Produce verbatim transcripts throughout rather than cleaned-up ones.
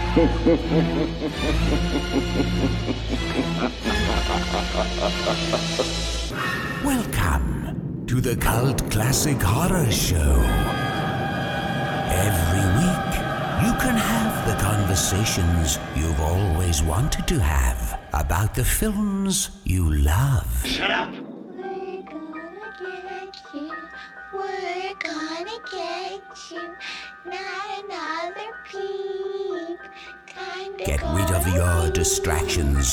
Welcome to the Cult Classic Horror Show. Every week, you can have the conversations you've always wanted to have about the films you love. Shut up! We're gonna get you. We're gonna get you. Not another peep. Kinda Get rid of your distractions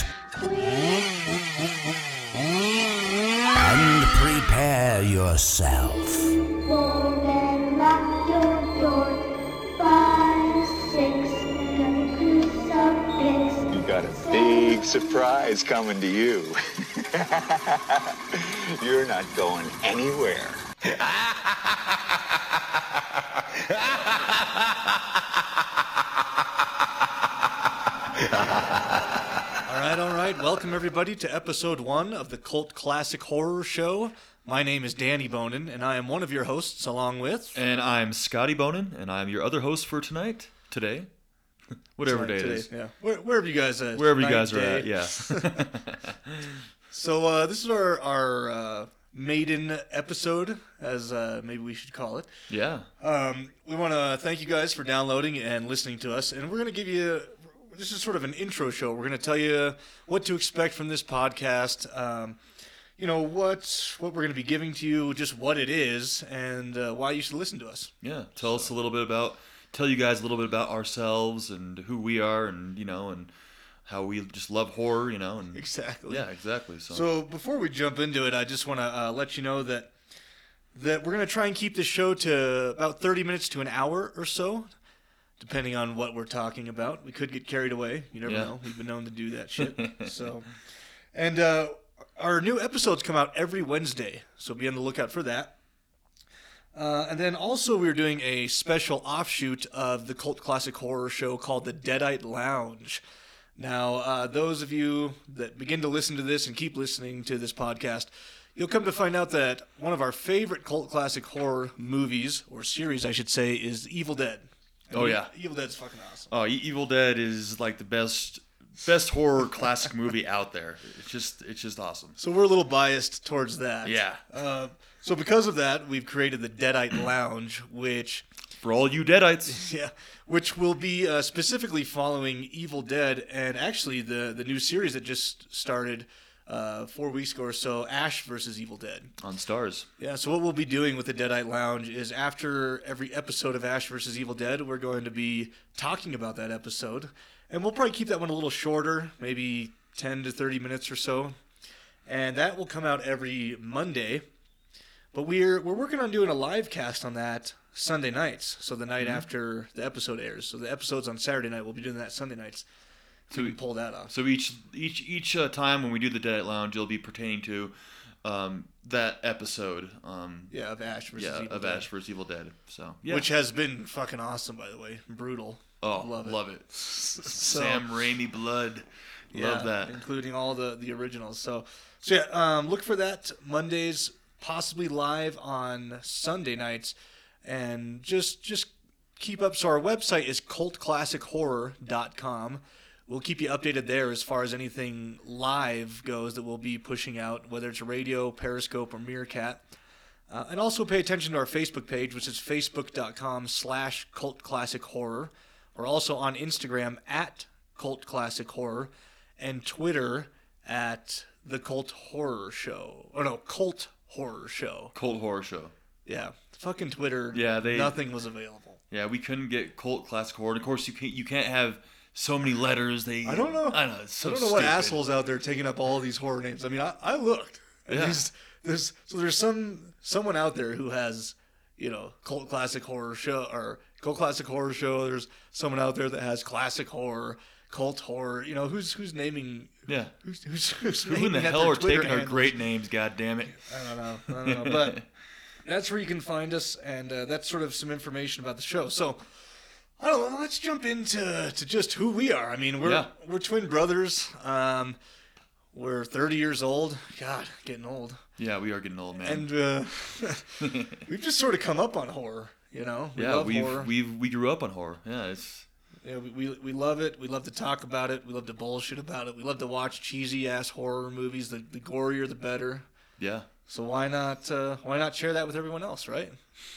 and prepare yourself. Four men lock your door. Five, six, got crucifix. You got a big surprise coming to you. You're not going anywhere. All right, all right. Welcome, everybody, to episode one of the Cult Classic Horror Show. My name is Danny Bonin, and I am one of your hosts, along with... And I'm Scotty Bonin, and I'm your other host for tonight, today, whatever Tonight, day it today, is. Yeah. Where, wherever you guys are. Wherever you night, guys are day. at, yeah. So uh, this is our, our uh, maiden episode, as uh, maybe we should call it. Yeah. Um, we want to thank you guys for downloading and listening to us, and we're going to give you... This is sort of an intro show. We're going to tell you what to expect from this podcast, um, you know, what what we're going to be giving to you, just what it is, and uh, why you should listen to us. Yeah. Tell us a little bit about, tell you guys a little bit about ourselves and who we are and, you know, and how we just love horror, you know. And Exactly. Yeah, exactly. So, So before we jump into it, I just want to uh, let you know that that we're going to try and keep this show to about thirty minutes to an hour or so, depending on what we're talking about. We could get carried away. You never Yeah. know. We've been known to do that shit. So, and uh, our new episodes come out every Wednesday, so be on the lookout for that. Uh, and then also we're doing a special offshoot of the Cult Classic Horror Show called the Deadite Lounge. Now, uh, those of you that begin to listen to this and keep listening to this podcast, you'll come to find out that one of our favorite Cult Classic horror movies, or series I should say, is Evil Dead. Oh, yeah. Evil Dead's fucking awesome. oh, E- Evil Dead is like the best, best horror classic movie out there. It's just, it's just awesome. So we're a little biased towards that. Yeah. Uh, so because of that, we've created the Deadite Lounge, which For all you Deadites. yeah, which will be uh, specifically following Evil Dead and actually the the new series that just started uh, four weeks ago or so, Ash versus Evil Dead. On Stars. Yeah, so what we'll be doing with the Deadite Lounge is after every episode of Ash versus Evil Dead, we're going to be talking about that episode. And we'll probably keep that one a little shorter, maybe ten to thirty minutes or so. And that will come out every Monday. But we're we're working on doing a live cast on that Sunday nights, so the night mm-hmm. after the episode airs. So the episode's on Saturday night, we'll be doing that Sunday nights. So we can pull that off. So each each each uh, time when we do the Deadite Lounge, it'll be pertaining to um, that episode. Um, yeah, of Ash versus yeah, Evil of Dead. Ash versus Evil Dead. So yeah. Which has been fucking awesome, by the way. Brutal. Oh, love it. Love it. So, Sam Raimi blood. yeah, Love that. including all the the originals. So so yeah, um, look for that Mondays, possibly live on Sunday nights, and just just keep up. So our website is cult classic horror dot com. We'll keep you updated there as far as anything live goes that we'll be pushing out, whether it's radio, Periscope, or Meerkat. Uh, and also pay attention to our Facebook page, which is facebook.com slash cultclassichorror. We're also on Instagram at cultclassichorror and Twitter at the Cult Horror Show. Oh, no, Cult Horror Show. Cult Horror Show. Yeah. Fucking Twitter. Yeah, they- Nothing was available. Yeah, we couldn't get Cult Classic Horror. And of course, you can't you can't have so many letters. They I don't know. I know. It's so I don't know what stupid. assholes out there taking up all these horror names. I mean, I, I looked. And Yeah. There's, there's so there's some someone out there who has, you know, Cult Classic Horror Show or Cult Classic Horror Show. There's someone out there that has Classic Horror, Cult Horror. You know, who's who's naming? Yeah. Who's who's, who's Who in naming the at hell their are Twitter taking our handles? great names? God damn it! I don't know. I don't know. But that's where you can find us, and uh, that's sort of some information about the show. So. I don't know. Let's jump into to just who we are. I mean, we're Yeah. we're twin brothers. Um, we're thirty years old. God, getting old. Yeah, we are getting old, man. And uh, we've just sort of come up on horror. You know, we yeah, love we've horror. we've we grew up on horror. Yeah, it's Yeah, we, we we love it. We love to talk about it. We love to bullshit about it. We love to watch cheesy ass horror movies. The the gorier, the better. Yeah. So why not uh, why not share that with everyone else, right?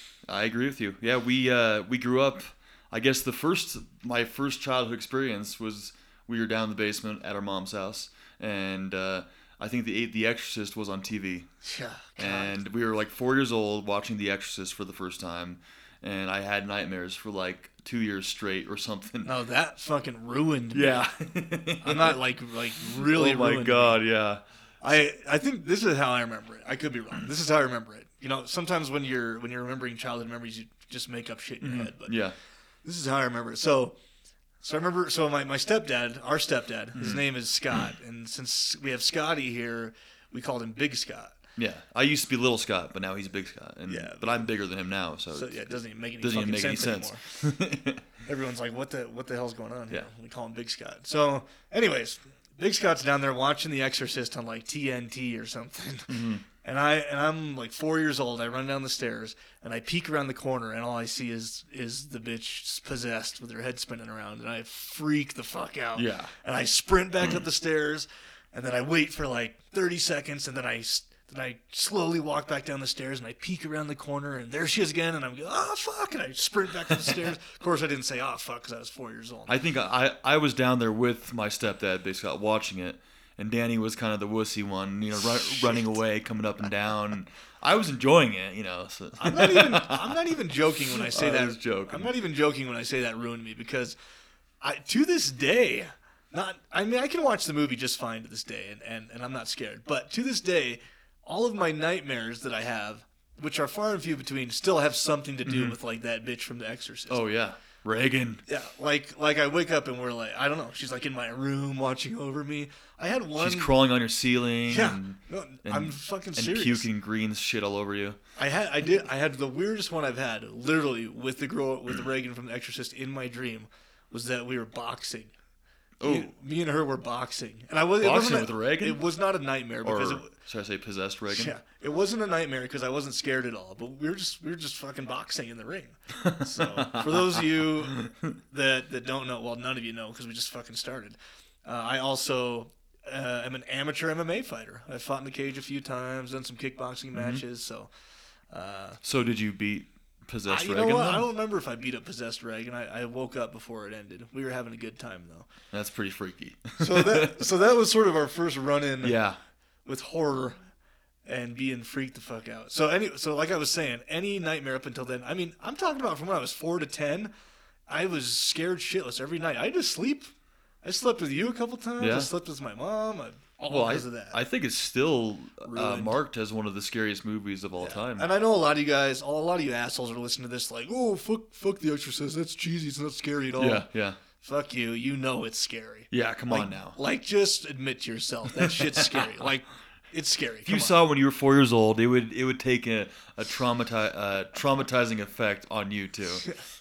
I agree with you. Yeah, we uh, we grew up. I guess the first my first childhood experience was we were down in the basement at our mom's house, and uh, I think the The Exorcist was on T V. Yeah. God. And we were like four years old watching The Exorcist for the first time, and I had nightmares for like two years straight or something. No, that fucking ruined me. Yeah. I'm not like like really. Oh my ruined god, me. yeah. I I think this is how I remember it. I could be wrong. This is how I remember it. You know, sometimes when you're when you're remembering childhood memories, you just make up shit in your head. But Yeah. this is how I remember it. So, so I remember. So my, my stepdad, our stepdad, his name is Scott, and since we have Scotty here, we called him Big Scott. Yeah. I used to be Little Scott, but now he's Big Scott. And, Yeah. But I'm bigger than him now, so, So yeah, it doesn't even make any doesn't fucking even make sense, any sense. anymore. Everyone's like, "What the what the hell's going on here?" Yeah. We call him Big Scott. So, anyways, Big Scott's down there watching The Exorcist on like T N T or something, Mm-hmm. and I and I'm like four years old. I run down the stairs and I peek around the corner, and all I see is is the bitch possessed with her head spinning around, and I freak the fuck out. Yeah. And I sprint back up the stairs, and then I wait for like thirty seconds, and then I. Then I slowly walk back down the stairs, and I peek around the corner, and there she is again, and I'm going, oh, fuck, and I sprint back up the stairs. Of course, I didn't say, oh, fuck, because I was four years old. I think I I was down there with my stepdad, Big Scott, watching it, and Danny was kind of the wussy one, you know, run, running away, coming up and down. And I was enjoying it, you know. So. I'm not even I'm not even joking when I say I that. was joking. I'm not even joking when I say that ruined me, because I to this day, not I mean, I can watch the movie just fine to this day, and, and, and I'm not scared. But to this day, all of my nightmares that I have, which are far and few between, still have something to do with like that bitch from The Exorcist. Oh yeah, Reagan. Yeah, like like I wake up and we're like, I don't know, she's like in my room watching over me. I had one. She's crawling on your ceiling. Yeah, and, no, and, I'm fucking and serious. puking green shit all over you. I had I did I had the weirdest one I've had, literally with the girl with Reagan from The Exorcist in my dream, was that we were boxing. Oh, Me, me and her were boxing, and I was Boxing it wasn't a- with Reagan? It was not a nightmare because or it, should I say possessed Reagan? yeah, it wasn't a nightmare because I wasn't scared at all. But we were just we were just fucking boxing in the ring. So for those of you that that don't know, well, none of you know because we just fucking started. Uh, I also uh, am an amateur M M A fighter. I've fought in the cage a few times, done some kickboxing matches. So uh, So did you beat possessed I, you Reagan? know what? then? I don't remember if I beat up possessed Reagan. I, I woke up before it ended. We were having a good time though. That's pretty freaky. So that so that was sort of our first run in. yeah. With horror and being freaked the fuck out. So any so like I was saying, any nightmare up until then. I mean, I'm talking about from when I was four to ten. I was scared shitless every night. I just sleep. I slept with you a couple times. Yeah. I slept with my mom. I, all Well, I, because of that. I think it's still uh, Ruined. marked as one of the scariest movies of all time. And I know a lot of you guys, a lot of you assholes are listening to this like, oh fuck, fuck The Exorcist. That's cheesy. It's not scary at all. Yeah, yeah. Fuck you. You know it's scary. Yeah, come Like, on now. Like, just admit to yourself that shit's scary. Like, it's scary. If you Come on. saw when you were four years old, it would it would take a, a traumati- uh, traumatizing effect on you too.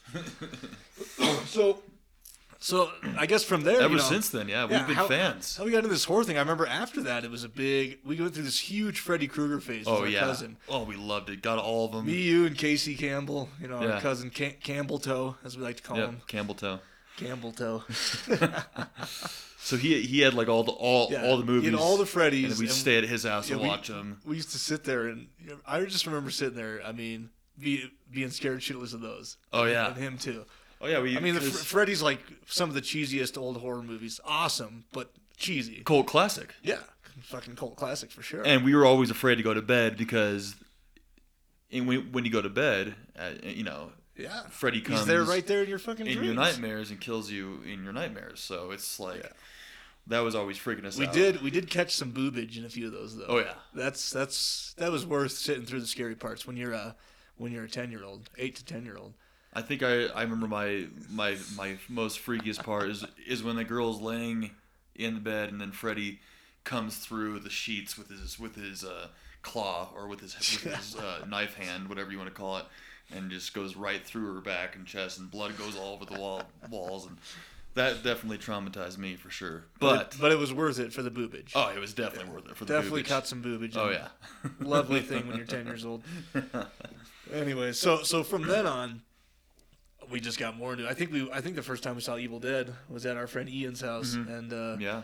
So, so I guess from there, Ever you know, since then, yeah, we've yeah, been how, fans. How we got into this horror thing? I remember after that, it was a big. We went through this huge Freddy Krueger phase with Oh our yeah. cousin. Oh, we loved it. Got all of them. Me, you, and Casey Campbell. You know, Yeah. our cousin Cam- Campbell Toe, as we like to call Yep, him, Campbell Toe. Campbell Toe. So he he had like all the all Yeah, all the he movies. had all the Freddys, And we'd and- stay at his house Yeah, and we- watch them. We used to sit there, and you know, I just remember sitting there. I mean, be, being scared shitless of those. Oh, yeah. and him too. Oh yeah, we. I mean, the Fr- 'cause- Freddy's like some of the cheesiest old horror movies. Awesome, but cheesy. cult classic. Yeah, fucking cult classic for sure. And we were always afraid to go to bed because, in, when, when you go to bed, uh, you know, yeah, Freddy comes He's there, right there in your fucking in dreams. your nightmares and kills you in your nightmares. So it's like Yeah. that was always freaking us We out. did, we did catch some boobage in a few of those though. Oh, yeah. that's that's that was worth sitting through the scary parts when you're a when you're a ten year old, eight to ten year old. I think I, I remember my, my my most freakiest part is is when the girl's laying in the bed and then Freddy comes through the sheets with his with his uh, claw or with his with his uh, knife hand, whatever you want to call it, and just goes right through her back and chest, and blood goes all over the wall walls, and that definitely traumatized me for sure. But but it was worth it for the boobage. oh, it was definitely worth it for the Definitely boobage. caught some boobage. Oh and yeah, lovely thing when you're ten years old. Anyway, so so from then on, we just got more into it. I think we I think the first time we saw Evil Dead was at our friend Ian's house, Mhm. and uh, Yeah.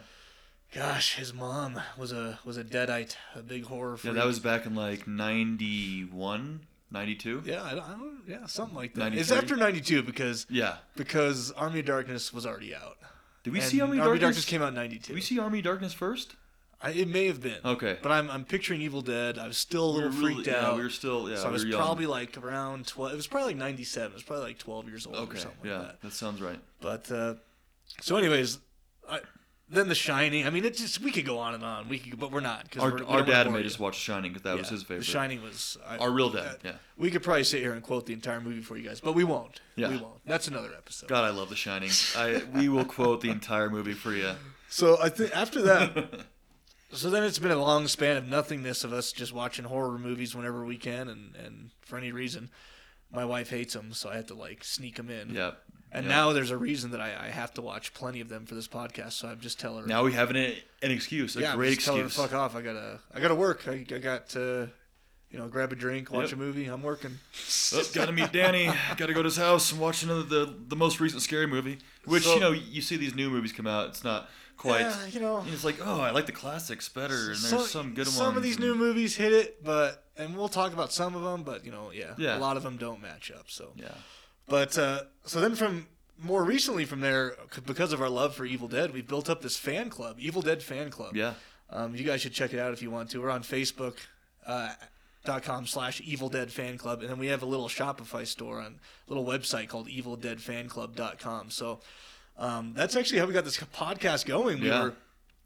gosh, his mom was a was a Deadite, a big horror Yeah, freak. that was back in like ninety-one, ninety-two. yeah, I don't, I don't yeah something like that. It's ninety-three? after ninety-two because Yeah. because Army of Darkness was already out. Did we And see Army of Army of Darkness? Darkness came out in ninety-two. Did we see Army of Darkness first? I, it may have been. Okay. But I'm I'm picturing Evil Dead. I was still a We were little really- freaked yeah, out. we were still yeah. so I we was were young. probably like around twelve. It was probably like ninety-seven. It was probably like twelve years old or okay. something Yeah, like that. that sounds right. But uh, so, anyways, I, then The Shining. I mean, it just we could go on and on. We could, but we're not. 'Cause Our, we're, we our don't wanna dad bore made you. us watch Shining because that was Yeah, his favorite. The Shining was I, Our real dad. uh, Yeah. We could probably sit here and quote the entire movie for you guys, but we won't. Yeah. We won't. That's another episode. God, I love The Shining. I we will quote the entire movie for you. So I think after that, so then it's been a long span of nothingness of us just watching horror movies whenever we can, and, and for any reason, my wife hates them, so I have to like sneak them in. Yeah. And yeah. now there's a reason that I, I have to watch plenty of them for this podcast, so I just tell her. Now we have an an excuse, a yeah, great just tell her to excuse. fuck off. I gotta I gotta work. I, I got to, you know, grab a drink, watch Yep. a movie. I'm working. Oh, gotta meet Danny. Gotta go to his house and watch another the the most recent scary movie. Which So- you know you see these new movies come out. It's not quite. Yeah, you know. It's like oh I like the classics better, and there's So- some good ones. Some of these and- new movies hit it, but and we'll talk about some of them, but you know, yeah, Yeah. a lot of them don't match up. So, Yeah. but uh, so then from more recently from there, c- because of our love for Evil Dead, we've built up this fan club, Evil Dead Fan Club. Yeah. Um, you guys should check it out if you want to. We're on Facebook. Uh, dot com slash Evil Dead Fan Club, and then we have a little Shopify store on a little website called evil dead fan club dot com. So um, that's actually how we got this podcast going. We Yeah. were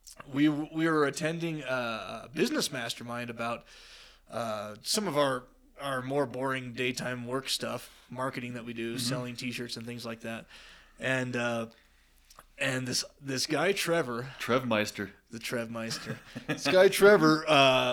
we we were attending a business mastermind about uh, some of our our more boring daytime work stuff, marketing that we do, selling T-shirts and things like that, and uh, and this this guy Trevor, Trev Meister. the Trev Meister. This guy Trevor, uh,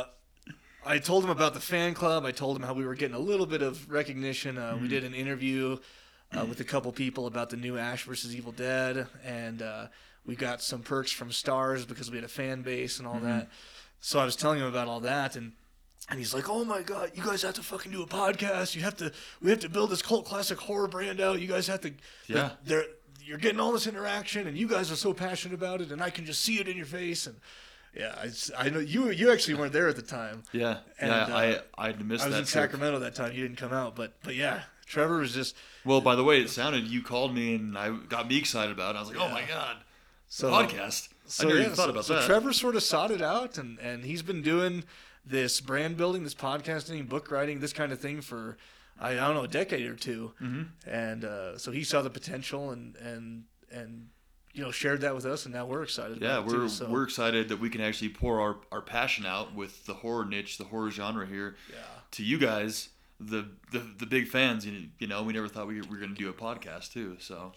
I told him about the fan club. I told him how we were getting a little bit of recognition. Uh, We did an interview uh, with a couple people about the new Ash versus Evil Dead, and uh, we got some perks from Stars because we had a fan base and all that. So I was telling him about all that, and and he's like, "Oh my God, you guys have to fucking do a podcast. You have to. We have to build this cult classic horror brand out. You guys have to. Yeah. They're, you're getting all this interaction, and you guys are so passionate about it, and I can just see it in your face." And yeah, I, I know you. You actually weren't there at the time. Yeah. And, yeah. uh, I I missed I was that in trip. Sacramento that time. You didn't come out, but but yeah, Trevor was just Well, by the way it sounded, you called me and I got me excited about it. I was like, oh Yeah. my god, so podcast. So I never yeah, even thought so, about so that. Trevor sort of sought it out, and and he's been doing this brand building, this podcasting, book writing, this kind of thing for I, I don't know a decade or two. Mm-hmm. And uh, so he saw the potential and and and you know shared that with us, and now we're excited. Yeah, about it we're too, so. we're excited that we can actually pour our, our passion out with the horror niche, the horror genre here, Yeah. to you guys, the the, the big fans. You, you know, we never thought we were going to do a podcast too. So,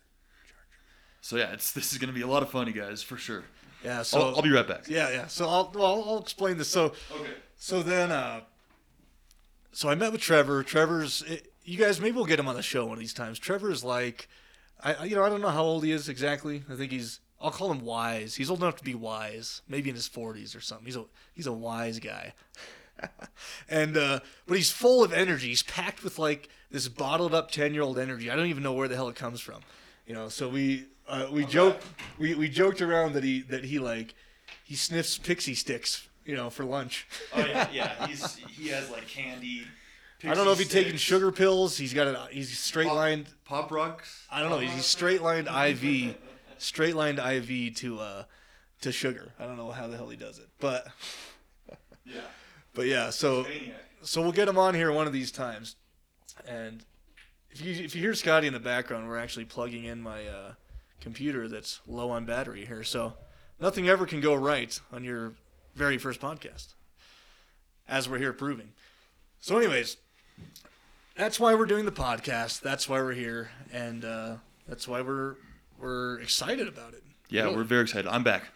so yeah, it's this is going to be a lot of fun, you guys, for sure. yeah. So I'll, I'll be right back. Yeah, yeah. So I'll well, I'll, I'll explain this. So Okay. so then uh, so I met with Trevor. Trevor's it, you guys maybe we'll get him on the show one of these times. Trevor's like I I- you know I don't know how old he is exactly. I think he's I'll call him wise. He's old enough to be wise, maybe in his forties or something. He's a he's a wise guy. and uh, but he's full of energy. He's packed with like this bottled up ten year old energy. I don't even know where the hell it comes from. You know, so we uh, we joked we, we joked around that he that he like he sniffs pixie sticks, you know, for lunch. Oh yeah, yeah. He's he has like candy. I don't know if he's taking sugar pills. He's got a he's straight lined. Pop rocks. I don't know. He's straight lined I V, straight lined I V to uh to sugar. I don't know how the hell he does it, but Yeah. but yeah. So Maniac. so we'll get him on here one of these times, and if you if you hear Scotty in the background, we're actually plugging in my uh, computer that's low on battery here. So nothing ever can go right on your very first podcast, as we're here proving. So, anyways, that's why we're doing the podcast. That's why we're here, and uh, that's why we're we're excited about it. Yeah, Really. we're very excited. I'm back.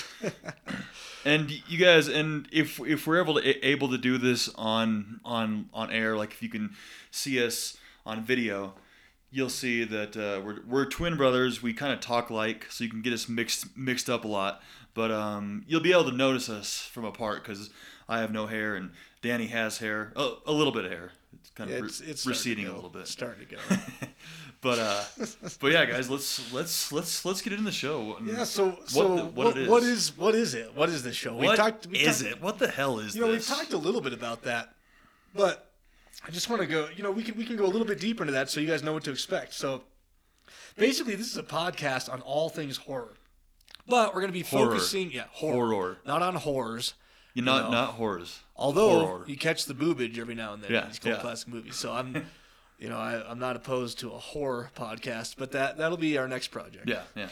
And you guys, and if if we're able to able to do this on on on air, like if you can see us on video, you'll see that uh, we're we're twin brothers. We kind of talk like, so you can get us mixed mixed up a lot. But um, you'll be able to notice us from apart because I have no hair and Danny has hair, a, a little bit of hair. It's kind of Yeah, re- it's, it's receding starting to a go. little bit. It's starting to go. But uh, but yeah, guys, let's let's let's let's get into the show. Yeah. So so the- what, what it is. what is what is it? What is this show? What talked, we is talked, it? What the hell is You know, this? we've talked a little bit about that, but I just want to go. You know, we can we can go a little bit deeper into that so you guys know what to expect. So basically, this is a podcast on all things horror, but we're going to be Horror. focusing, yeah, horror, Horror. not on horrors. You're not know. not horrors. Although Horror. you catch the boobage every now and then Yeah, in these cult yeah. classic movies, so I'm, you know, I, I'm not opposed to a horror podcast, but that that'll be our next project. Yeah, yeah.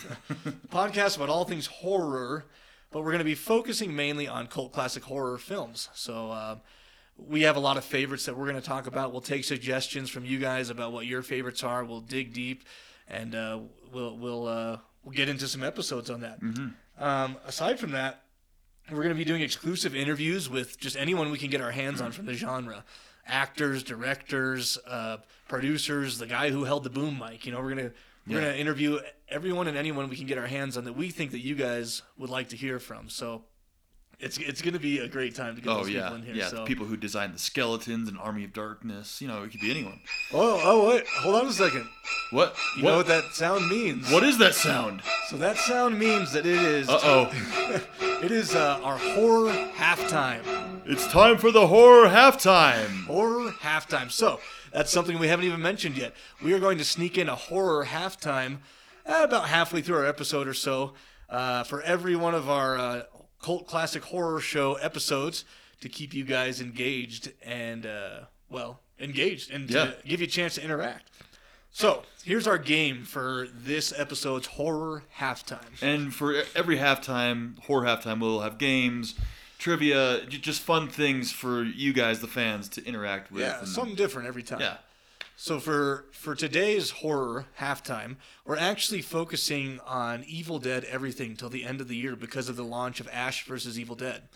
Podcast about all things horror, but we're going to be focusing mainly on cult classic horror films. So uh, we have a lot of favorites that we're going to talk about. We'll take suggestions from you guys about what your favorites are. We'll dig deep, and uh, we'll we'll uh, we'll get into some episodes on that. Um, aside from that, we're going to be doing exclusive interviews with just anyone we can get our hands on from the genre. Actors, directors, uh, producers, the guy who held the boom mic. You know, we're going to we're Yeah. going to interview everyone and anyone we can get our hands on that we think that you guys would like to hear from. So it's it's going to be a great time to get Oh those yeah, people in here. yeah. so. The people who designed the skeletons and Army of Darkness. You know, it could be anyone. Oh, oh, wait. Hold on a second. What? You what? know what that sound means? What is that sound? So that sound means that it is Uh oh. it is uh, our horror halftime. It's time for the horror halftime. Horror halftime. So that's something we haven't even mentioned yet. We are going to sneak in a horror halftime uh, about halfway through our episode or so uh, for every one of our uh, cult classic horror show episodes to keep you guys engaged and uh, well engaged and Yeah. to give you a chance to interact. So here's our game for this episode's horror halftime. And for every halftime, horror halftime, we'll have games, trivia, j- just fun things for you guys, the fans, to interact with. Yeah, and- something different every time. Yeah. So for for today's horror halftime, we're actually focusing on Evil Dead everything till the end of the year because of the launch of Ash versus Evil Dead.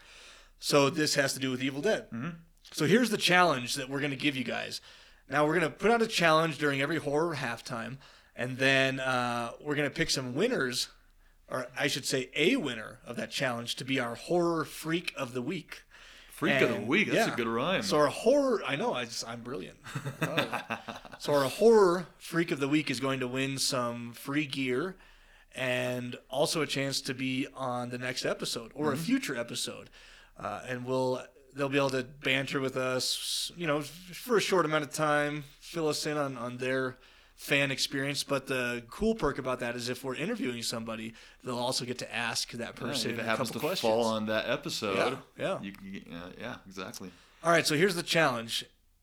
So this has to do with Evil Dead. Mm-hmm. So here's the challenge that we're going to give you guys. Now we're going to put out a challenge during every horror halftime, and then uh, we're going to pick some winners, or I should say a winner of that challenge to be our horror freak of the week. Freak of the And, week. That's yeah. a good rhyme. So our horror, I know, I just, I'm brilliant. Oh. So our horror freak of the week is going to win some free gear and also a chance to be on the next episode or a future episode. Uh, and we'll they'll be able to banter with us, you know, for a short amount of time, fill us in on, on their fan experience. But the cool perk about that is if we're interviewing somebody, they'll also get to ask that Yeah, person if it a happens couple to questions. fall on that episode, Yeah, yeah. You can, get- uh, yeah, exactly. All right, so here's the challenge.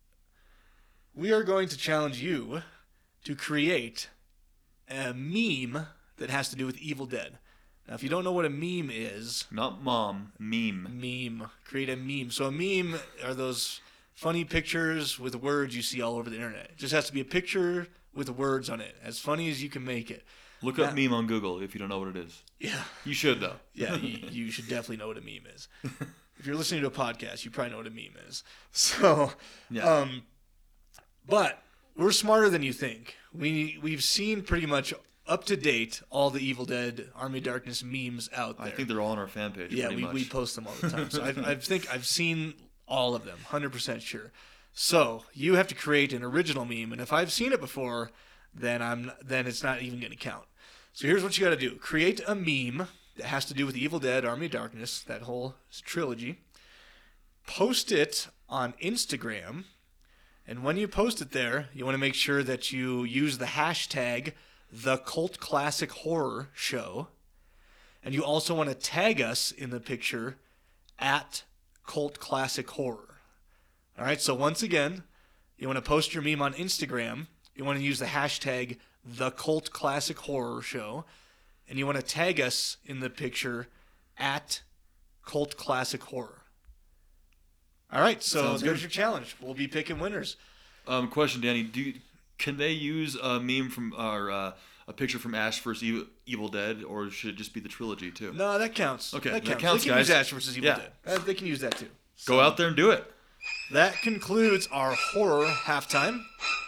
We are going to challenge you to create a meme that has to do with Evil Dead. Now, if you don't know what a meme is, Not mom, meme. meme, create a meme. So a meme are those funny pictures with words you see all over the internet. It just has to be a picture with words on it, as funny as you can make it. Look That- up meme on Google if you don't know what it is. Yeah, You should, though. yeah, you, you should definitely know what a meme is. If you're listening to a podcast, you probably know what a meme is. So, Yeah. um, but we're smarter than you think. We we've seen pretty much up to date all the Evil Dead Army of Darkness memes out there. I think they're all on our fan page. yeah, pretty we, much. we post them all the time. So I, I think I've seen all of them, one hundred percent sure. So you have to create an original meme, and if I've seen it before, then I'm then it's not even going to count. So here's what you got to do: create a meme that has to do with Evil Dead Army of Darkness, that whole trilogy. Post it on Instagram. And when you post it there, you want to make sure that you use the hashtag The Cult Classic Horror Show. And you also want to tag us in the picture at Cult Classic Horror. All right, so once again, you want to post your meme on Instagram. You want to use the hashtag The Cult Classic Horror Show. And you want to tag us in the picture at Cult Classic Horror. All right, so Sounds there's good. your challenge. We'll be picking winners. Um, question, Danny. Do you, can they use a meme from or uh, a picture from Ash versus Evil, Evil Dead, or should it just be the trilogy too? No, that counts. Okay, that that counts. counts, they can guys. use Ash versus Evil Yeah. Dead. Uh, they can use that too. Go out there and do it. That concludes our horror halftime.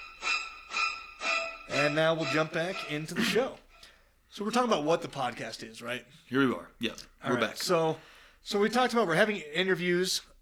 And now we'll jump back into the show. So we're talking about what the podcast is, right? Here we are. Yeah, All we're right, back. So, so we talked about we're having interviews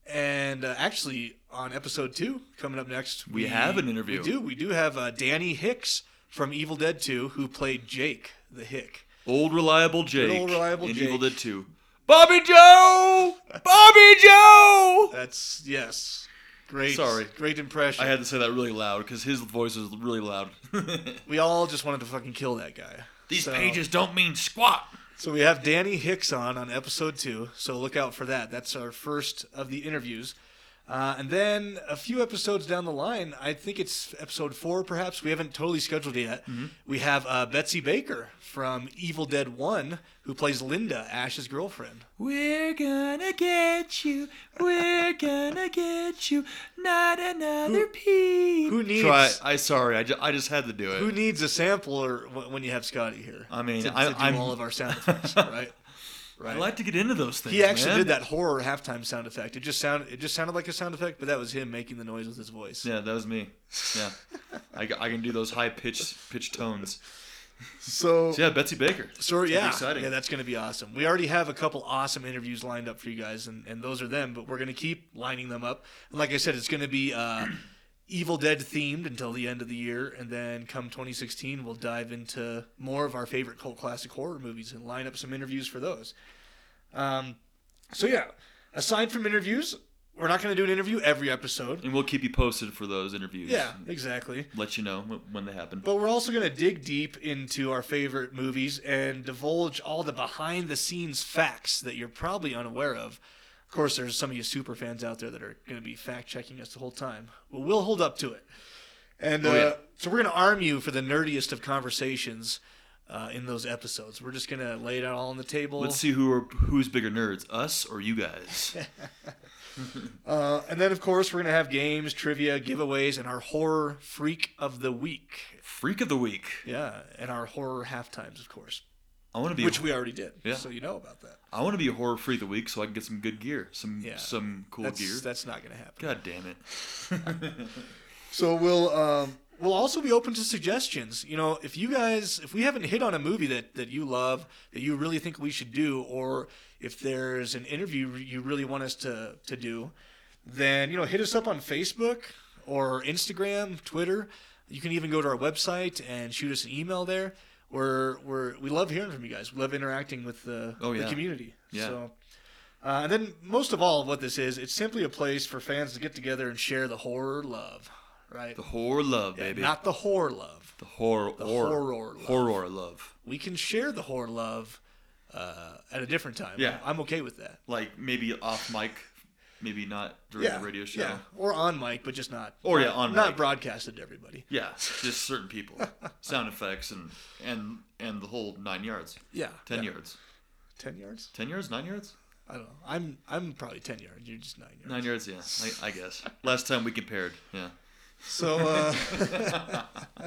And uh, actually, on episode two, coming up next, We have an interview. We do. We do have uh, Danny Hicks from Evil Dead two, who played Jake the Hick. Old reliable Jake. old reliable in Jake. Evil Dead two. Bobby Joe! Bobby Joe! That's, yes. Great. Sorry. Great impression. I had to say that really loud because his voice was really loud. We all just wanted to fucking kill that guy. These So- pages don't mean squat. So we have Danny Hicks on on episode two, so look out for that. That's our first of the interviews. Uh, and then a few episodes down the line, I think it's episode four perhaps, we haven't totally scheduled it yet, Mm-hmm. we have uh, Betsy Baker from Evil Dead one, who plays Linda, Ash's girlfriend. We're gonna get you. We're gonna get you. Not another piece. Who needs Try. I sorry. I, ju- I just had to do it. who needs a sampler w- when you have Scotty here? I mean, to, to I- do I'm- all of our sound effects, right? I like to get into those things. He actually man. did that horror halftime sound effect. It just sounded it just sounded like a sound effect, but that was him making the noise with his voice. Yeah, that was me. Yeah, I, I can do those high pitch pitch tones. So, So yeah, Betsy Baker. so It's gonna be yeah, exciting. yeah, that's going to be awesome. We already have a couple awesome interviews lined up for you guys, and, and those are them. But we're going to keep lining them up. And like I said, it's going to be uh, Evil Dead themed until the end of the year, and then come twenty sixteen, we'll dive into more of our favorite cult classic horror movies and line up some interviews for those. Um, so yeah, aside from interviews, we're not going to do an interview every episode. And we'll keep you posted for those interviews. Yeah, exactly. Let you know wh- when they happen. But we're also going to dig deep into our favorite movies and divulge all the behind-the-scenes facts that you're probably unaware of. Of course, there's some of you super fans out there that are going to be fact-checking us the whole time. Well, we'll hold up to it. And Oh, uh, yeah. so we're going to arm you for the nerdiest of conversations uh, in those episodes. We're just going to lay it out all on the table. Let's see who are who's bigger nerds, us or you guys. Uh, and then, of course, we're going to have games, trivia, giveaways, and our horror freak of the week. Freak of the week. Yeah, and our horror half times, of course. I want to be. Which we already did. Yeah. So you know about that. I want to be a horror freak of the week so I can get some good gear, some Yeah. some cool that's, gear. That's not going to happen. God damn it. So we'll um, we'll also be open to suggestions. You know, if you guys, if we haven't hit on a movie that, that you love, that you really think we should do, or if there's an interview you really want us to, to do, then, you know, hit us up on Facebook or Instagram, Twitter. You can even go to our website and shoot us an email there. We're, we're, we love hearing from you guys. We love interacting with the, Oh, the yeah. community. Yeah. So, uh, and then most of all, what this is, it's simply a place for fans to get together and share the horror love, right? The horror love, Yeah, baby. not the horror love. the horror. the horror, horror love. Horror love. We can share the horror love uh, at a different time. Yeah. I'm okay with that. Like maybe off mic, maybe not during Yeah, the radio show. yeah, or on mic, but just not. Or, not, yeah, on not mic. broadcasted to everybody. Yeah, just certain people, sound effects, and and and the whole nine yards, Yeah, ten yeah. yards, Ten yards? ten yards, nine yards, I don't know. I'm I'm probably ten yards. You're just nine yards. nine yards. Yeah, I, I guess. Last time we compared, yeah. So, uh,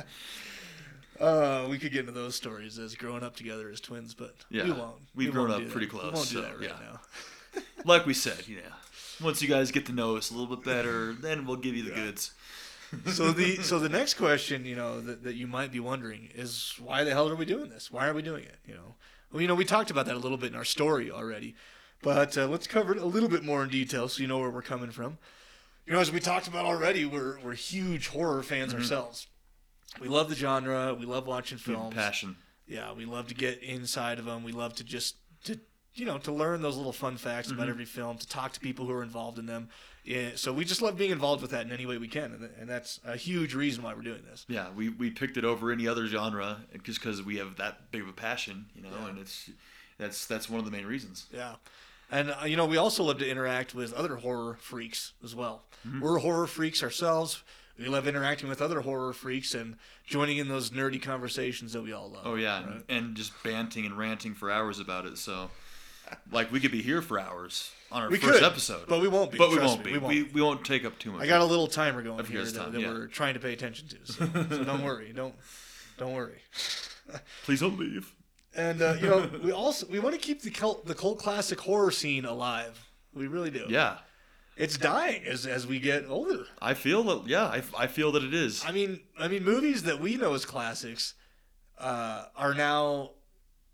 uh, we could get into those stories as growing up together as twins, but Yeah, we won't. we've We grown won't up do pretty that. We close, won't do so, that right yeah. now. Like we said, yeah. Once you guys get to know us a little bit better, then we'll give you the goods. So the so the next question, you know, that, that you might be wondering is, why the hell are we doing this? Why are we doing it? You know, well, you know, we talked about that a little bit in our story already, but uh, let's cover it a little bit more in detail so you know where we're coming from. You know, as we talked about already, we're we're huge horror fans Mm-hmm. ourselves. We love the genre. We love watching We have films. passion. Yeah, we love to get inside of them. We love to just to you know to learn those little fun facts about every film, to talk to people who are involved in them. Yeah, so we just love being involved with that in any way we can, and, and that's a huge reason why we're doing this. Yeah, we, we picked it over any other genre just because we have that big of a passion, you know, Yeah. and it's that's that's one of the main reasons. Yeah. And, uh, you know, we also love to interact with other horror freaks as well. We're horror freaks ourselves. We love interacting with other horror freaks and joining in those nerdy conversations that we all love. Oh yeah, right? and, and just banting and ranting for hours about it. So, like, we could be here for hours on our We first could, episode, but we won't be, But we trust won't me, be. we won't We, be. we won't take up too much. I got a little timer going Of here yours that, time, that yeah. we're trying to pay attention to. So, so don't worry. Don't don't worry. Please don't leave. And, uh, you know, we also we want to keep the cult, the cult classic horror scene alive. We really do. Yeah, It's dying as as we get older. I feel that. Yeah, I, I feel that it is. I mean, I mean, movies that we know as classics uh, are now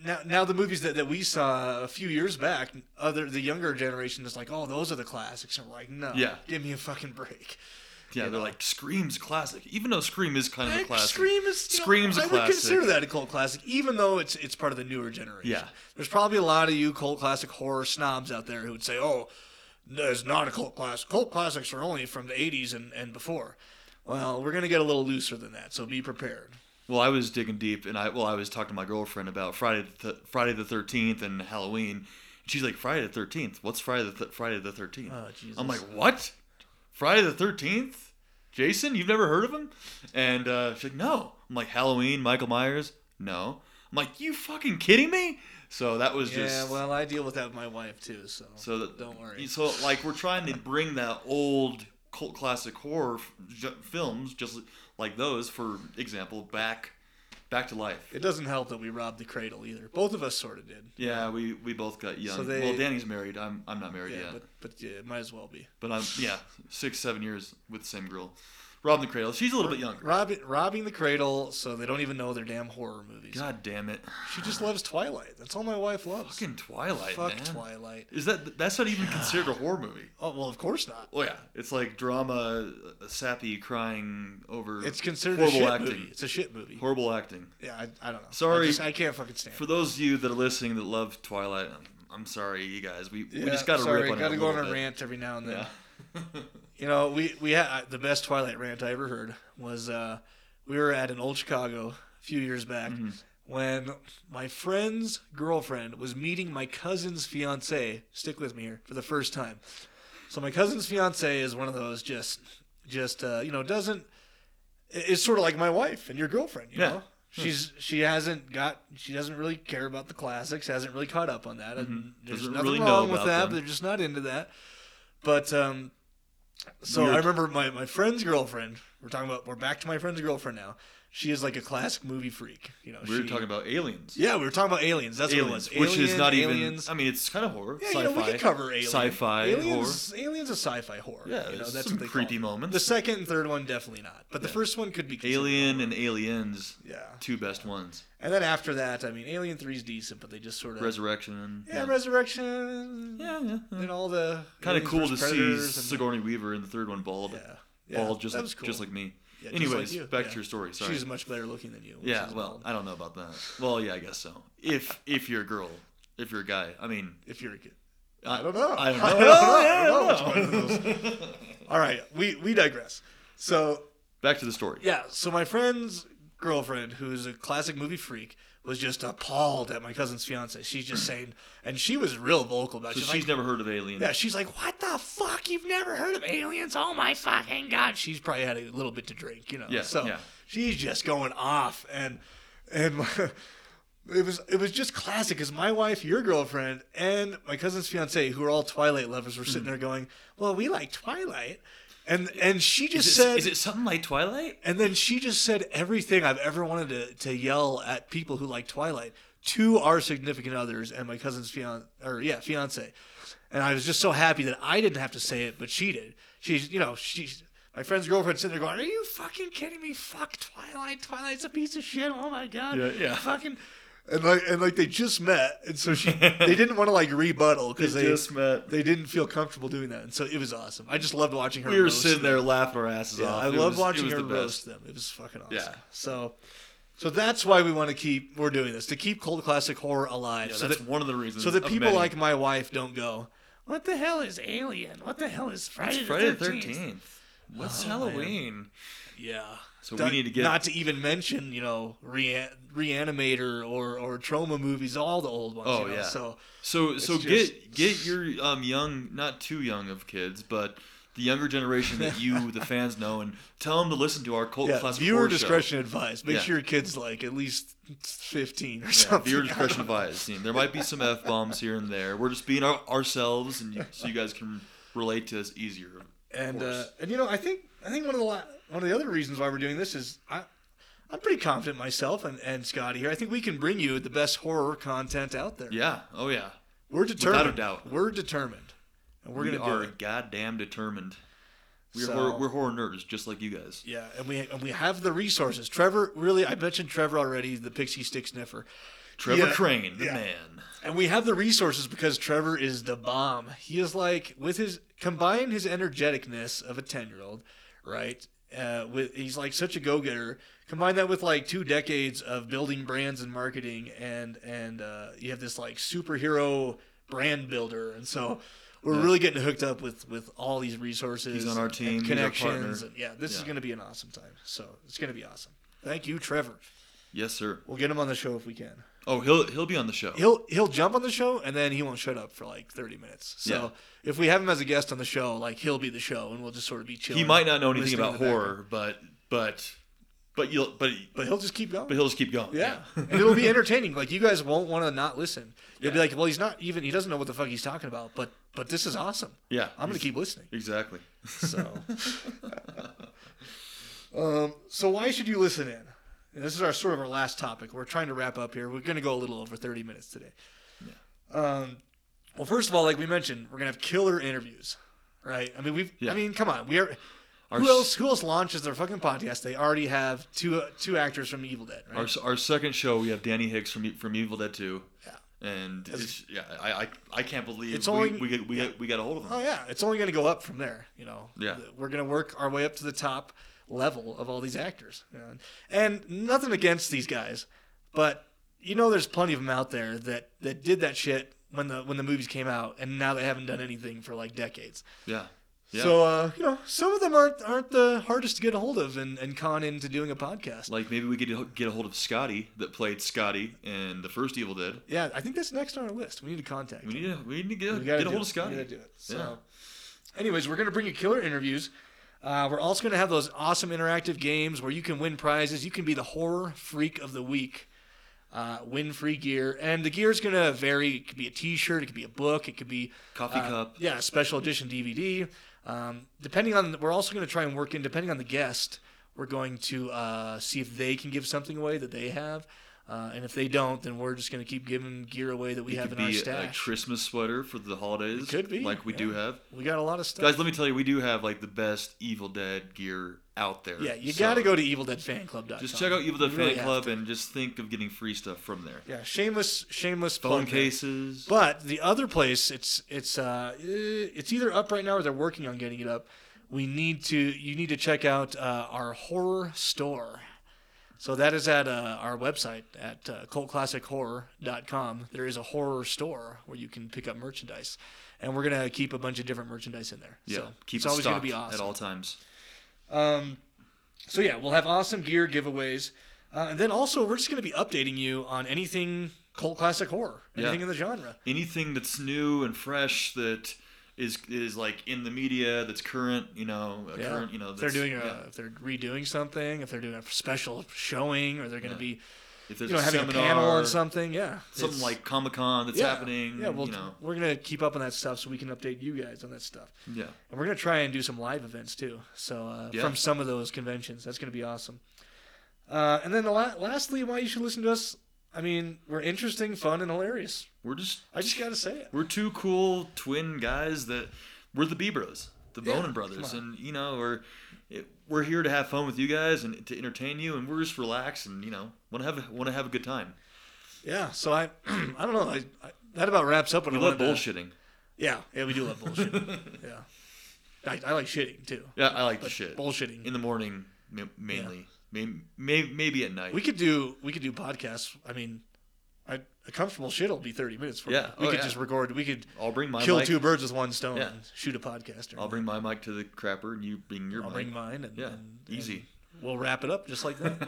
now now the movies that, that we saw a few years back, other the younger generation is like, oh, those are the classics. And we're like, no, Yeah. give me a fucking break. Yeah, You they're know? like Scream's a classic, even though Scream is kind of a Heck, classic. Scream is you know, Scream's a I would classic. consider that a cult classic, even though it's it's part of the newer generation. Yeah. There's probably a lot of you cult classic horror snobs out there who would say, oh, it's not a cult classic. Cult classics are only from the eighties and, and before. Well, we're gonna get a little looser than that, so be prepared. Well, I was digging deep, and I well, I was talking to my girlfriend about Friday the th- Friday the thirteenth and Halloween. And she's like, Friday the thirteenth? What's Friday the th- Friday the thirteenth? Oh, Jesus. I'm like, what? Friday the thirteenth? Jason, you've never heard of him? And uh, she's like, no. I'm like, Halloween, Michael Myers? No. I'm like, you fucking kidding me? So that was Yeah, just well, I deal with that with my wife too, so, so that, don't worry. So like we're trying to bring that old cult classic horror f- j- films, just like those, for example, back back to life. It doesn't help that we robbed the cradle either. Both of us sort of did. Yeah, we, we both got young. So they- well, Danny's married. I'm I'm not married Yeah, yet, but but yeah, it might as well be. but I'm yeah six seven years with the same girl. Robbing the Cradle. She's a little bit younger. Robbing, robbing the cradle, so they don't even know their damn horror movies. God damn it! She just loves Twilight. That's all my wife loves. Fucking Twilight, Fuck man. Twilight. Is that that's not even considered a horror movie? Oh well, of course not. Well, yeah, it's like drama, uh, sappy crying over. It's considered a horrible shit acting. movie. It's a shit movie. Horrible acting. Yeah, I, I don't know. Sorry. I, just, I can't fucking stand. For it. those of you that are listening that love Twilight, I'm, I'm sorry, you guys. We we Yeah, just got to sorry, rip on it gotta a go on little a bit. rant every now and then. Yeah. You know, we we had the best Twilight rant I ever heard was uh, we were at an old Chicago a few years back Mm-hmm. when my friend's girlfriend was meeting my cousin's fiance. Stick with me here for the first time. So my cousin's fiance is one of those just just uh, you know doesn't. It's sort of like my wife and your girlfriend. You Yeah. know, she's she hasn't got she doesn't really care about the classics. Hasn't really caught up on that. And there's Doesn't nothing really know wrong with about that. them. But they're just not into that. But um, so Weird. I remember my, my friend's girlfriend. We're talking about. We're back to my friend's girlfriend now. She is like a classic movie freak. You know, We were she, talking about aliens. Yeah, we were talking about aliens. That's aliens, what it was. which is Alien, not aliens. even. I mean, it's kind of horror. Yeah, sci-fi. you know, we could cover alien. Sci-fi aliens, Aliens is sci-fi horror. Yeah, you know, there's that's some what they creepy call it. moments. The second and third one definitely not, but the Yeah. first one could be considered Alien horror. and Aliens. Yeah. Two best ones. And then after that, I mean, Alien three is decent, but they just sort of Resurrection. yeah, Resurrection. Yeah, yeah. And all the Kind of Aliens cool to versus see Predators and- Sigourney Weaver in the third one bald. Yeah, yeah, Bald, just that like, was cool. just like me. Yeah, just Anyways, like you. back Yeah. to your story. Sorry. She's much better looking than you. when yeah, she's well, bald. I don't know about that. Well, yeah, I guess so. If if you're a girl, if you're a guy, I mean, if you're a kid. I, I don't know. I don't I know. don't know. I don't which one of those. All right, we we digress. So Back to the story. yeah, so my friend's girlfriend, who's a classic movie freak, was just appalled at my cousin's fiance. She's just saying, and she was real vocal about it. So She's she's like, never heard of Alien. yeah, she's like, what the fuck? You've never heard of aliens? Oh my fucking god! She's probably had a little bit to drink, you know. Yeah, So yeah. she's just going off, and and my, it was it was just classic. Because my wife, your girlfriend, and my cousin's fiance, who are all Twilight lovers, were sitting Hmm. there going, "Well, we like Twilight," and and she just Is it, said, is it something like Twilight? and then she just said everything I've ever wanted to, to yell at people who like Twilight to our significant others and my cousin's fiance, or yeah, fiance. And I was just so happy that I didn't have to say it, but she did. She's, you know, she's my friend's girlfriend sitting there going, "Are you fucking kidding me? Fuck Twilight. Twilight's a piece of shit. Oh my god. Yeah, yeah. Fucking." And like, and like they just met, and so she, they didn't want to like rebuttal because They they just met. They didn't feel comfortable doing that, and so it was awesome. I just loved watching her. We were roast sitting them. there laughing our asses Yeah, off. I It love was- watching it was her the roast best. them. It was fucking awesome. Yeah. So, so that's why we want to keep. We're doing this to keep cult classic horror alive. Yeah, so that's that one of the reasons. so that of people many. like my wife don't go, "What the hell is Alien? What the hell is Friday, It's Friday the the thirteenth?" thirteenth. What's Oh, Halloween? Yeah. So Don't- we need to get. not to even mention, you know, Rea- Reanimator or or Trauma movies, all the old ones. Oh, you know? yeah. So So so It's get just- get your um young, not too young of kids, but the younger generation that you the fans know, and tell them to listen to our cult yeah, classic viewer horror discretion advised. Make Yeah. sure your kid's like at least fifteen or show. Yeah, something. viewer discretion advised. You know, there might be some f bombs here and there. We're just being our, ourselves, and you, so you guys can relate to us easier. of And uh, course. and you know, I think I think one of the la- one of the other reasons why we're doing this is I I'm pretty confident myself and, and Scotty here. I think we can bring you the best horror content out there. yeah, oh yeah, We're determined. Without a doubt. We're determined, and we're we gonna do are it. goddamn determined. We're So- horror, we're horror nerds, just like you guys. Yeah, and we and we have the resources. Trevor, really, I mentioned Trevor already, the Pixie Stick Sniffer. Trevor Yeah. Crane, the Yeah. man. And we have the resources because Trevor is the bomb. He is like, with his, combine his energeticness of a ten-year-old, right? Uh, with He's like such a go-getter. Combine that with like two decades of building brands and marketing, and and uh, you have this like superhero brand builder. And so we're Yeah. really getting hooked up with, with all these resources. He's on our and team. He's our connections. partner. And yeah, this is Yeah. going to be an awesome time. So it's going to be awesome. Thank you, Trevor. Yes, sir. We'll get him on the show if we can. Oh, he'll he'll be on the show. He'll he'll jump on the show and then he won't shut up for like thirty minutes. So Yeah. if we have him as a guest on the show, like he'll be the show and we'll just sort of be chilling. He might not know anything listening about in the background. horror, but but but you'll but But he'll just keep going. but he'll just keep going. yeah. And it'll be entertaining. Like you guys won't want to not listen. You'll be like, well, he's not even he doesn't know what the fuck he's talking about, but but this is awesome. Yeah. I'm gonna keep listening. Exactly. So um so why should you listen in? And this is our sort of our last topic. We're trying to wrap up here. We're going to go a little over thirty minutes today. Um, well, first of all, like we mentioned, we're going to have killer interviews, right? I mean, we've. Yeah. I mean, come on. We are. Our Who s- else? Who else launches their fucking podcast? They already have two uh, two actors from Evil Dead, right? Our our second show, we have Danny Hicks from E- from Evil Dead two. Yeah. And it's, yeah, I, I I can't believe It's we, only- we get we yeah. get, we got a hold of him. Oh yeah, it's only going to go up from there. You know. Yeah. We're going to work our way up to the top level of all these actors, you know? And nothing against these guys, but you know, there's plenty of them out there that that did that shit when the when the movies came out, and now they haven't done anything for like decades. Yeah. Yeah. So uh, you know, some of them aren't aren't the hardest to get a hold of and, and con into doing a podcast. Like maybe we could get a hold of Scotty that played Scotty in the first Evil Dead. Yeah, I think that's next on our list. We need to contact. We him. need to we need to get, We get gotta a do hold it. of Scotty. We gotta do it. So, Yeah. anyways, we're gonna bring you killer interviews. Uh, we're also gonna have those awesome interactive games where you can win prizes. You can be the horror freak of the week. Uh, win free gear, and the gear is gonna vary. It could be a T-shirt, it could be a book, it could be Coffee uh, cup. yeah, a special edition D V D. Um, depending on, we're also gonna try and work in. Depending on the guest, we're going to uh, see if they can give something away that they have, uh, and if they don't, then we're just gonna keep giving gear away that we It have could in our be a stash. Christmas sweater for the holidays. It could be, like we yeah. do have. We got a lot of stuff. Guys, let me tell you, we do have like the best Evil Dead gear out there. Yeah, you So got to go to evil dead fan club dot com. Just check out Evil Dead You really Fan have Club to. and just think of getting free stuff from there. Yeah, shameless, shameless Phone plug there. cases. But the other place, it's it's uh eh, it's either up right now or they're working on getting it up. We need to you need to check out uh, our horror store. So that is at uh, our website at uh, cult classic horror dot com. There is a horror store where you can pick up merchandise, and we're gonna keep a bunch of different merchandise in there. Yeah, so keep it's it always gonna stocked be awesome at all times. Um, so yeah, we'll have awesome gear giveaways, uh, and then also we're just going to be updating you on anything cult classic horror, anything Yeah. in the genre. Anything that's new and fresh that is is like in the media that's current, you know, a Yeah. current, you know, if they're that's- doing a, yeah. if they're redoing something, if they're doing a special showing, or they're going to Yeah. be, if there's you know, a having seminar, a panel on something. Yeah, something It's- like Comic Con that's yeah, happening. Yeah, well, you know, we're going to keep up on that stuff so we can update you guys on that stuff. yeah. And we're going to try and do some live events too. So uh, Yeah. from some of those conventions, that's going to be awesome. Uh, and then the la- lastly, why you should listen to us. I mean, we're interesting, fun, and hilarious. We're just I just got to say it. we're two cool twin guys that we're the B Bros, the Yeah, Bonin Brothers, come on. and you know we're it, we're here to have fun with you guys and to entertain you, and we're just relax and you know want to have want to have a good time. Yeah. So I, I don't know. I, I, that about wraps up what We I love wanted to- bullshitting. Yeah, yeah, we do love bullshit. yeah, I, I like shitting too. Yeah, I like the But shit. bullshitting. In the morning, ma- mainly. Maybe, maybe, maybe at night. We could do we could do podcasts. I mean, I, a comfortable shit will be thirty minutes. For Yeah. me. we Oh, could yeah. just record. We could I'll bring my kill mic. two birds with one stone Yeah. and shoot a podcast. during I'll that. bring my mic to the crapper, and you bring your I'll mic. bring mine. And, Yeah, and- easy. and we'll wrap it up just like that.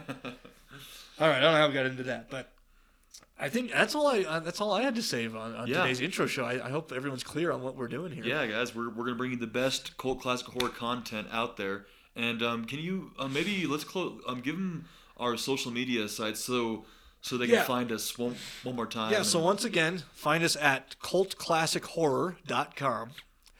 All right. I don't know how we got into that, but I think that's all I uh, that's all I had to say on, on Yeah. today's intro show. I, I hope everyone's clear on what we're doing here. Yeah, guys, we're, we're gonna bring you the best cult classic horror content out there. And um, can you uh, maybe let's close um give them our social media sites so so they can Yeah. find us one one more time. Yeah, so and- once again, find us at cult classic horror dot com.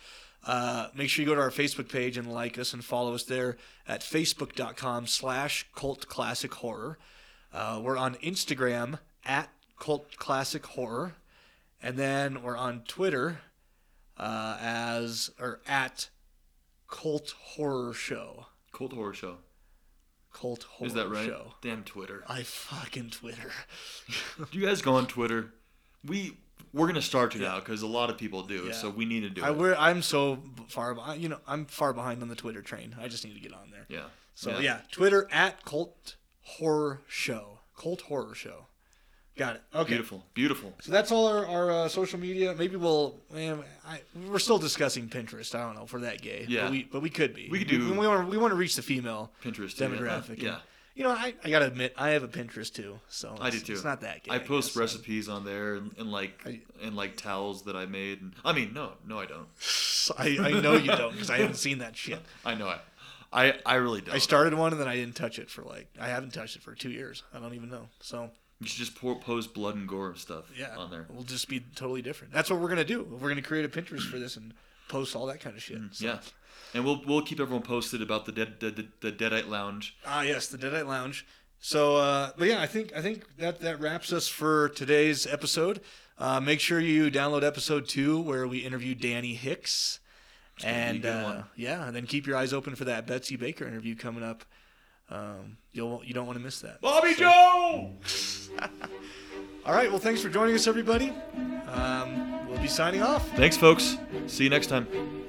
Uh, make sure you go to our Facebook page and like us and follow us there at facebook.com slash cultclassichorror. Uh, we're on Instagram at cultclassichorror. And then we're on Twitter uh, as, or at Cult Horror Show. Cult horror show. Cult Horror Is that right? Show. Damn Twitter. I fucking Twitter. Do you guys go on Twitter? We we're gonna start to now because a lot of people do, Yeah. so we need to do I, it. we're, I'm so far behind. You know, I'm far behind on the Twitter train. I just need to get on there. Yeah. So yeah. yeah, Twitter at Cult Horror Show. Cult Horror Show. Got it. Okay. Beautiful. Beautiful. So that's all our, our uh, social media. Maybe we'll. Man, I, we're still discussing Pinterest. I don't know for that gay. Yeah. But we, but we could be. We could do- We, we want to. We want to reach the female Pinterest too, yeah. demographic. Yeah. And, you know, I, I gotta admit, I have a Pinterest too. So I do it's- too. It's not that gay. I post guess. recipes on there and, and like I- and like towels that I made. And, I mean, no, no, I don't. I, I know you don't because I haven't seen that shit. I know I, I, I really don't. I started one and then I didn't touch it for like I haven't touched it for two years. I don't even know. So You should just pour, post blood and gore stuff yeah, on there. we'll just be totally different. That's what we're gonna do. We're gonna create a Pinterest for this and post all that kind of shit. So. Yeah, and we'll we'll keep everyone posted about the dead the, the, the Deadite Lounge. Ah, yes, the Deadite Lounge. So, uh, but yeah, I think I think that that wraps us for today's episode. Uh, make sure you download episode two where we interview Danny Hicks, gonna be a and good uh, one. yeah, and then keep your eyes open for that Betsy Baker interview coming up. Um, you'll you don't want to miss that. Bobby Joe. All right, well, thanks for joining us, everybody. Um, we'll be signing off. Thanks, folks. See you next time.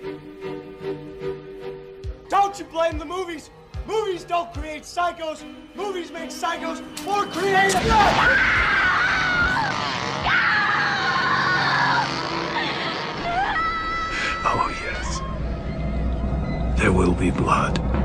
Don't you blame the movies. Movies don't create psychos. Movies make psychos more creative. Oh, yes. There will be blood.